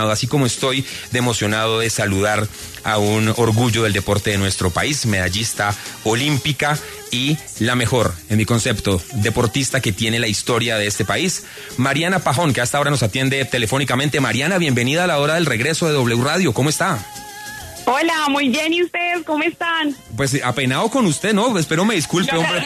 así como estoy de emocionado de saludar a un orgullo del deporte de nuestro país, medallista olímpica y la mejor, en mi concepto, deportista que tiene la historia de este país, Mariana Pajón, que hasta ahora nos atiende telefónicamente. Mariana, bienvenida a la hora del regreso de W Radio, ¿cómo está? Hola, muy bien, ¿y ustedes cómo están? Pues apenado con usted, ¿no? Espero me disculpe, hombre,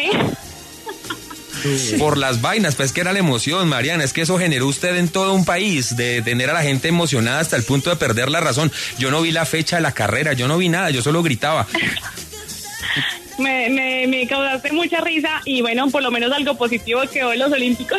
por las vainas, pues que era la emoción, Mariana, es que eso generó usted en todo un país, de tener a la gente emocionada hasta el punto de perder la razón. Yo no vi la fecha de la carrera, yo no vi nada, yo solo gritaba. Me causaste mucha risa y bueno, por lo menos algo positivo quedó en los Olímpicos.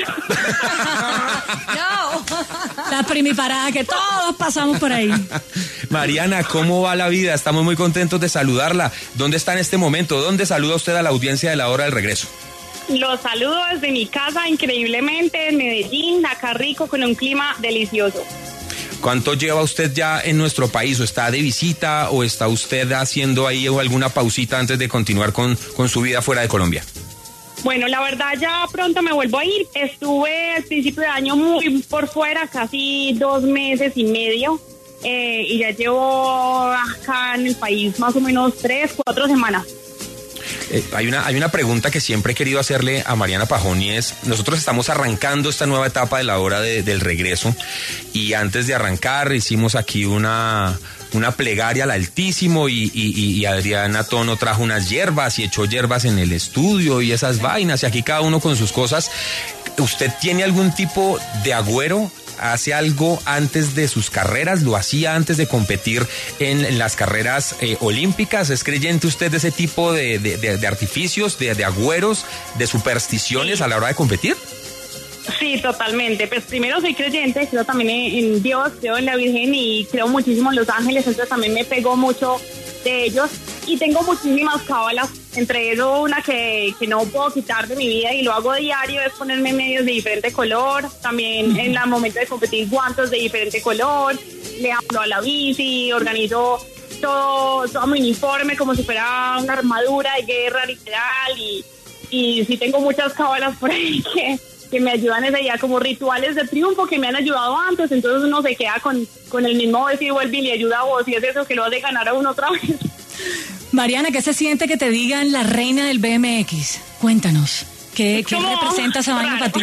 No, la primiparada que todos pasamos por ahí. Mariana, ¿cómo va la vida? Estamos muy contentos de saludarla. ¿Dónde está en este momento? ¿Dónde saluda usted a la audiencia de la hora del regreso? Los saludo desde mi casa, increíblemente, en Medellín, acá rico, con un clima delicioso. ¿Cuánto lleva usted ya en nuestro país? ¿O está de visita o está usted haciendo ahí alguna pausita antes de continuar con su vida fuera de Colombia? Bueno, la verdad ya pronto me vuelvo a ir. Estuve al principio de año muy por fuera, casi 2 meses y medio. Y ya llevo acá en el país más o menos 3, 4 semanas. Hay una pregunta que siempre he querido hacerle a Mariana Pajón y es, nosotros estamos arrancando esta nueva etapa de la hora del regreso y antes de arrancar hicimos aquí una plegaria al Altísimo y Adriana Tono trajo unas hierbas y echó hierbas en el estudio y esas vainas y aquí cada uno con sus cosas. ¿Usted tiene algún tipo de agüero? ¿Hace algo antes de sus carreras? ¿Lo hacía antes de competir en las carreras olímpicas? ¿Es creyente usted de ese tipo de artificios, de agüeros, de supersticiones a la hora de competir? Sí, totalmente. Pues primero soy creyente, creo también en Dios, creo en la Virgen y creo muchísimo en los ángeles, entonces también me pegó mucho de ellos y tengo muchísimas cábalas, entre eso una que no puedo quitar de mi vida y lo hago diario, es ponerme medios de diferente color, también en el momento de competir guantes de diferente color, le hablo a la bici, organizo todo mi uniforme como si fuera una armadura de guerra literal y sí tengo muchas cábalas por ahí que me ayudan ese día, como rituales de triunfo que me han ayudado antes, entonces uno se queda con el mismo decir, vuelve y le ayuda a vos, y es eso que lo hace ganar a uno otra vez. Mariana, ¿qué se siente que te digan la reina del BMX? Cuéntanos, ¿qué representa esa vaina para ti?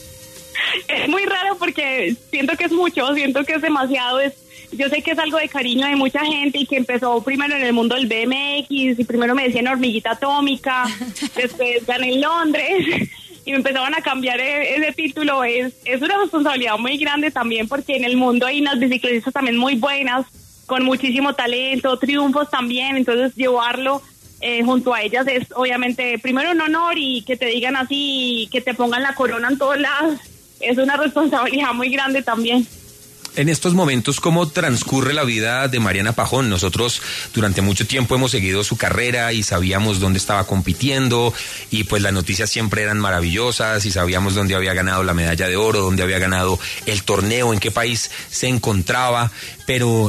Es muy raro porque siento que es mucho, siento que es demasiado, yo sé que es algo de cariño de mucha gente y que empezó primero en el mundo del BMX y primero me decían hormiguita atómica, después gané en Londres y me empezaban a cambiar ese título. Es una responsabilidad muy grande también porque en el mundo hay unas bicicletistas también muy buenas, con muchísimo talento, triunfos también, entonces llevarlo junto a ellas es obviamente primero un honor y que te digan así, que te pongan la corona en todos lados, es una responsabilidad muy grande también. En estos momentos, ¿cómo transcurre la vida de Mariana Pajón? Nosotros durante mucho tiempo hemos seguido su carrera y sabíamos dónde estaba compitiendo y pues las noticias siempre eran maravillosas y sabíamos dónde había ganado la medalla de oro, dónde había ganado el torneo, en qué país se encontraba, pero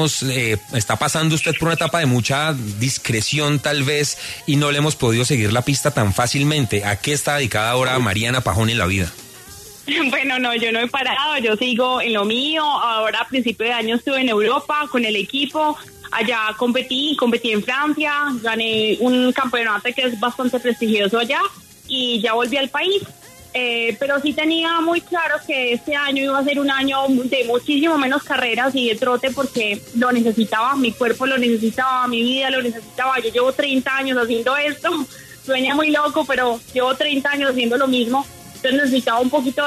está pasando usted por una etapa de mucha discreción tal vez y no le hemos podido seguir la pista tan fácilmente. ¿A qué está dedicada ahora Mariana Pajón en la vida? Bueno, no, yo no he parado, yo sigo en lo mío. Ahora a principio de año estuve en Europa con el equipo, allá competí en Francia, gané un campeonato que es bastante prestigioso allá y ya volví al país. Pero sí tenía muy claro que este año iba a ser un año de muchísimo menos carreras y de trote porque lo necesitaba, mi cuerpo lo necesitaba, mi vida lo necesitaba. Yo llevo 30 años haciendo esto, sueña muy loco, pero llevo 30 años haciendo lo mismo. Entonces necesitaba un poquito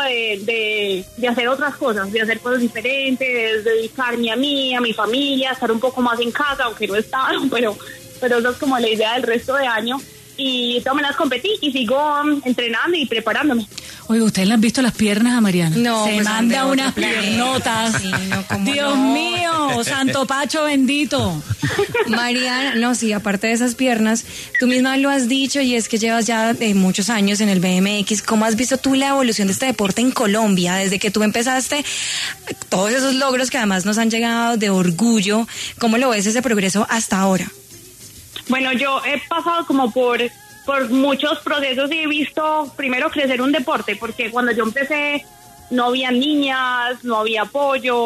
de hacer otras cosas, de hacer cosas diferentes, de dedicarme a mí, a mi familia, estar un poco más en casa, aunque no estaba, pero eso es como la idea del resto de año. Y de todas maneras competí y sigo entrenando y preparándome. Oye, ¿ustedes le han visto las piernas a Mariana? No, se pues manda unas piernotas. Sí, no, Dios mío, santo Pacho bendito. Mariana, no, sí, aparte de esas piernas, tú misma lo has dicho y es que llevas ya muchos años en el BMX. ¿Cómo has visto tú la evolución de este deporte en Colombia? Desde que tú empezaste, todos esos logros que además nos han llegado de orgullo, ¿cómo lo ves ese progreso hasta ahora? Bueno, yo he pasado como por muchos procesos y he visto primero crecer un deporte, porque cuando yo empecé no había niñas, no había apoyo,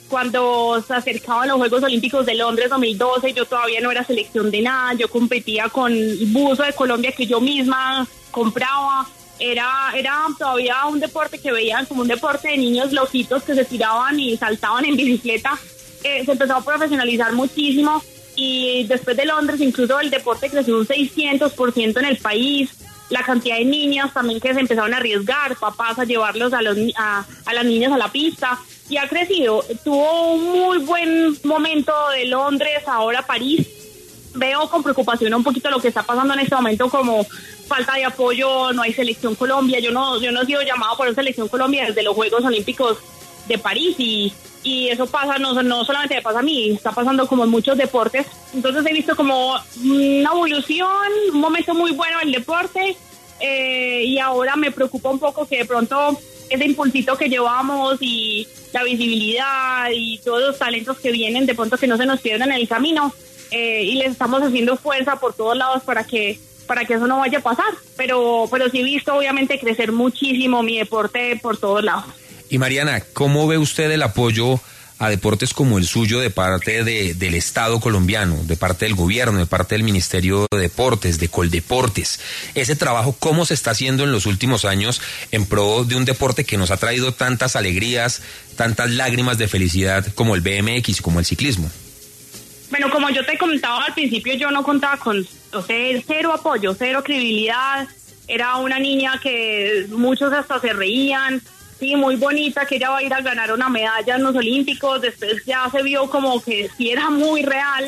cuando se acercaban los Juegos Olímpicos de Londres 2012, yo todavía no era selección de nada, yo competía con el buzo de Colombia que yo misma compraba. Era todavía un deporte que veían como un deporte de niños loquitos que se tiraban y saltaban en bicicleta. Se empezó a profesionalizar muchísimo y después de Londres incluso el deporte creció un 600% en el país. La cantidad de niñas también que se empezaron a arriesgar, papás a llevarlos a las niñas a la pista, y ha crecido. Tuvo un muy buen momento de Londres, ahora París. Veo con preocupación un poquito lo que está pasando en este momento, como falta de apoyo, no hay selección Colombia. Yo no he sido llamado por una selección Colombia desde los Juegos Olímpicos de París, y eso pasa, no solamente me pasa a mí, está pasando como en muchos deportes. Entonces he visto como una evolución, un momento muy bueno del deporte, y ahora me preocupa un poco que de pronto ese impulsito que llevamos y la visibilidad y todos los talentos que vienen, de pronto que no se nos pierdan en el camino, y les estamos haciendo fuerza por todos lados para que eso no vaya a pasar, pero sí he visto obviamente crecer muchísimo mi deporte por todos lados. Y Mariana, ¿cómo ve usted el apoyo a deportes como el suyo de parte del Estado colombiano, de parte del gobierno, de parte del Ministerio de Deportes, de Coldeportes? Ese trabajo, ¿cómo se está haciendo en los últimos años en pro de un deporte que nos ha traído tantas alegrías, tantas lágrimas de felicidad como el BMX y como el ciclismo? Bueno, como yo te comentaba al principio, yo no contaba con cero apoyo, cero credibilidad. Era una niña que muchos hasta se reían. Sí, muy bonita, que ella va a ir a ganar una medalla en los Olímpicos. Después ya se vio como que sí era muy real,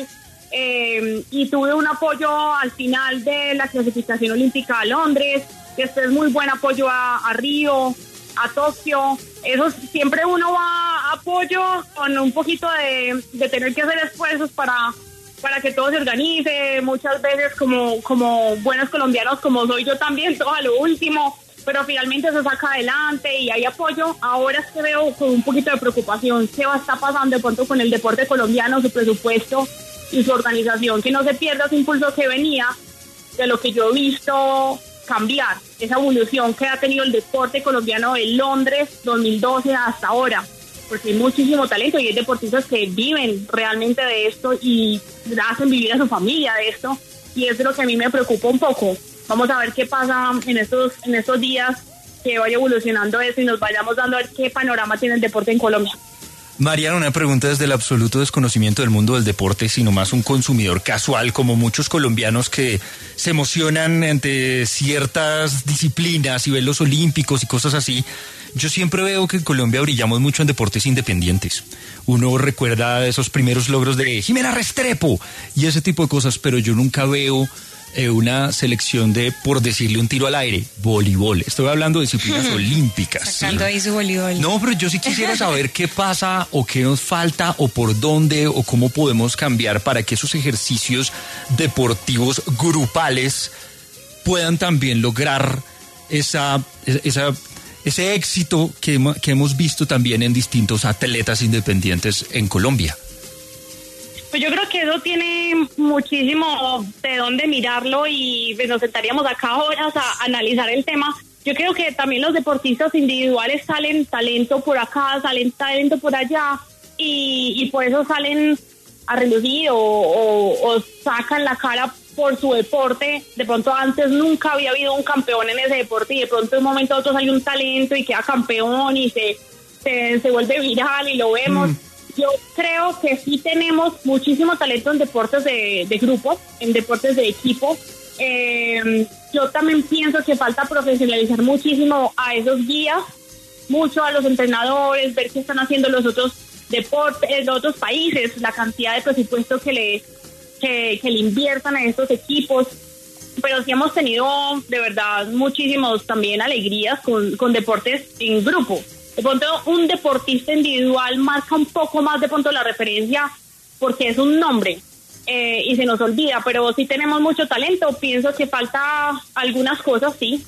y tuve un apoyo al final de la clasificación olímpica a Londres. Después muy buen apoyo a Río, a Tokio. Eso siempre uno va a apoyo con un poquito de tener que hacer esfuerzos para que todo se organice. Muchas veces como buenos colombianos, como soy yo también, todo a lo último, pero finalmente se saca adelante y hay apoyo. Ahora es que veo con un poquito de preocupación qué va a estar pasando de pronto con el deporte colombiano, su presupuesto y su organización, que no se pierda ese impulso que venía de lo que yo he visto cambiar, esa evolución que ha tenido el deporte colombiano de Londres 2012 hasta ahora, porque hay muchísimo talento y hay deportistas que viven realmente de esto y hacen vivir a su familia de esto, y eso es lo que a mí me preocupa un poco. Vamos a ver qué pasa en estos días, que vaya evolucionando eso y nos vayamos dando a ver qué panorama tiene el deporte en Colombia. Mariana, una pregunta desde el absoluto desconocimiento del mundo del deporte, sino más un consumidor casual, como muchos colombianos que se emocionan ante ciertas disciplinas y ven los olímpicos y cosas así. Yo siempre veo que en Colombia brillamos mucho en deportes independientes. Uno recuerda esos primeros logros de Jimena Restrepo y ese tipo de cosas, pero yo nunca veo una selección de, por decirle un tiro al aire, voleibol. Estoy hablando de disciplinas olímpicas. Sacando ahí su voleibol. No, pero yo sí quisiera saber qué pasa o qué nos falta o por dónde o cómo podemos cambiar para que esos ejercicios deportivos grupales puedan también lograr ese éxito que hemos visto también en distintos atletas independientes en Colombia. Pues yo creo que eso tiene muchísimo de dónde mirarlo, y pues nos sentaríamos acá horas a analizar el tema. Yo creo que también los deportistas individuales salen talento por acá, salen talento por allá, y por eso salen a relucir o sacan la cara por su deporte. De pronto antes nunca había habido un campeón en ese deporte y de pronto de un momento a otro sale un talento y queda campeón y se vuelve viral y lo vemos. Yo creo que sí tenemos muchísimo talento en deportes de grupo, en deportes de equipo. Yo también pienso que falta profesionalizar muchísimo a esos guías, mucho a los entrenadores, ver qué están haciendo los otros deportes, los otros países, la cantidad de presupuesto que le inviertan a estos equipos. Pero sí hemos tenido de verdad muchísimos también alegrías con deportes en grupo. De pronto un deportista individual marca un poco más de pronto la referencia porque es un nombre, y se nos olvida, pero sí tenemos mucho talento. Pienso que falta algunas cosas, sí,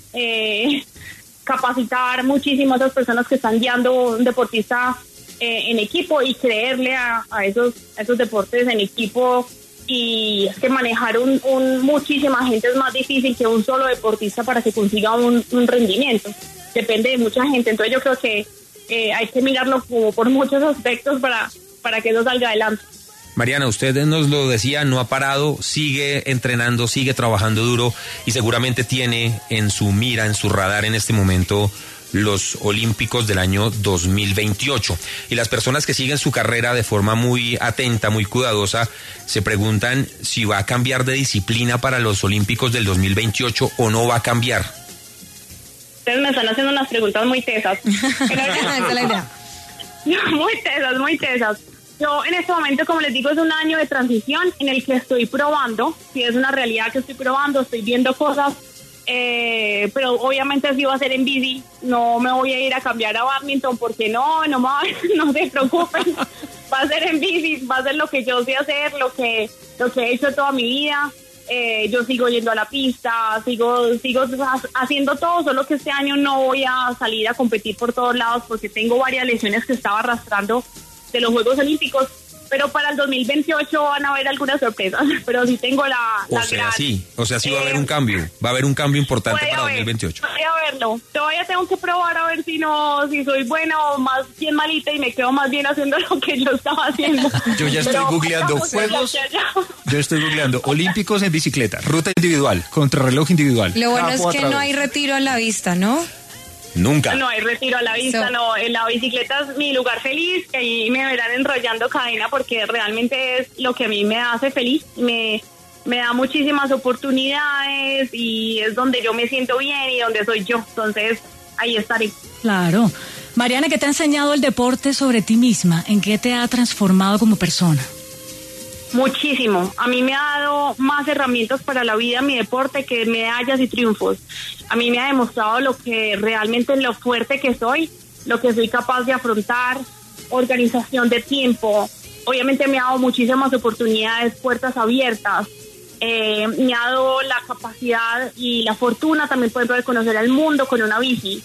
capacitar muchísimo a esas personas que están guiando un deportista en equipo y creerle a esos deportes en equipo. Y es que manejar muchísima gente es más difícil que un solo deportista para que consiga un rendimiento. Depende de mucha gente. Entonces yo creo que hay que mirarlo como por muchos aspectos para que eso salga adelante. Mariana, usted nos lo decía, no ha parado, sigue entrenando, sigue trabajando duro y seguramente tiene en su mira, en su radar en este momento los Olímpicos del año 2028. Y las personas que siguen su carrera de forma muy atenta, muy cuidadosa, se preguntan si va a cambiar de disciplina para los Olímpicos del 2028 o no va a cambiar. Ustedes me están haciendo unas preguntas muy tesas. Muy tesas. Yo en este momento, como les digo, es un año de transición en el que estoy probando, si es una realidad que estoy probando, estoy viendo cosas, pero obviamente sí va a ser en bici, no me voy a ir a cambiar a badminton porque no se preocupen, va a ser en bici, va a ser lo que yo sé hacer, lo que he hecho toda mi vida. Yo sigo yendo a la pista, sigo haciendo todo, solo que este año no voy a salir a competir por todos lados porque tengo varias lesiones que estaba arrastrando de los Juegos Olímpicos, pero para el 2028 van a haber algunas sorpresas, pero sí tengo la sí va a haber un cambio, importante para 2028. Voy a verlo, todavía tengo que probar a ver si soy buena o más bien malita y me quedo más bien haciendo lo que yo estaba haciendo. Yo ya estoy googleando juegos, yo estoy googleando Olímpicos en bicicleta, ruta individual, contrarreloj individual. Lo bueno es que no hay retiro a la vista, ¿no? Nunca. No hay retiro a la vista, no. En la bicicleta es mi lugar feliz, que ahí me verán enrollando cadena porque realmente es lo que a mí me hace feliz. Me da muchísimas oportunidades y es donde yo me siento bien y donde soy yo. Entonces, ahí estaré. Claro. Mariana, ¿qué te ha enseñado el deporte sobre ti misma? ¿En qué te ha transformado como persona? Muchísimo. A mí me ha dado más herramientas para la vida mi deporte que medallas y triunfos. A mí me ha demostrado lo fuerte que soy, lo que soy capaz de afrontar, organización de tiempo. Obviamente me ha dado muchísimas oportunidades, puertas abiertas. Me ha dado la capacidad y la fortuna también, por ejemplo, de conocer el mundo con una bici.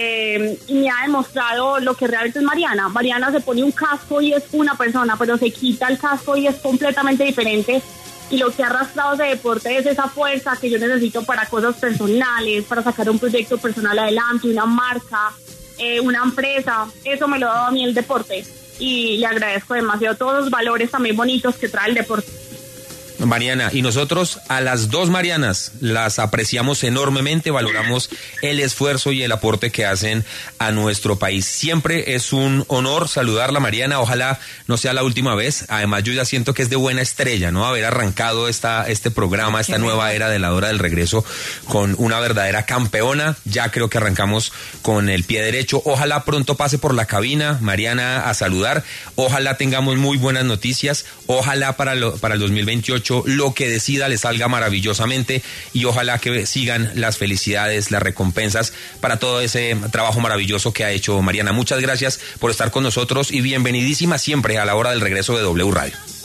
Y me ha demostrado lo que realmente es Mariana. Mariana se pone un casco y es una persona, pero se quita el casco y es completamente diferente. Y lo que ha arrastrado ese deporte es esa fuerza que yo necesito para cosas personales, para sacar un proyecto personal adelante, una marca, una empresa. Eso me lo ha dado a mí el deporte. Y le agradezco demasiado todos los valores también bonitos que trae el deporte. Mariana, y nosotros a las dos Marianas las apreciamos enormemente, valoramos el esfuerzo y el aporte que hacen a nuestro país. Siempre es un honor saludarla, Mariana, ojalá no sea la última vez. Además, yo ya siento que es de buena estrella, ¿no? Haber arrancado este programa, esta nueva era de la hora del regreso con una verdadera campeona. Ya creo que arrancamos con el pie derecho. Ojalá pronto pase por la cabina, Mariana, a saludar. Ojalá tengamos muy buenas noticias. Ojalá para el 2028 lo que decida le salga maravillosamente y ojalá que sigan las felicidades, las recompensas para todo ese trabajo maravilloso que ha hecho Mariana. Muchas gracias por estar con nosotros y bienvenidísima siempre a la hora del regreso de W Radio.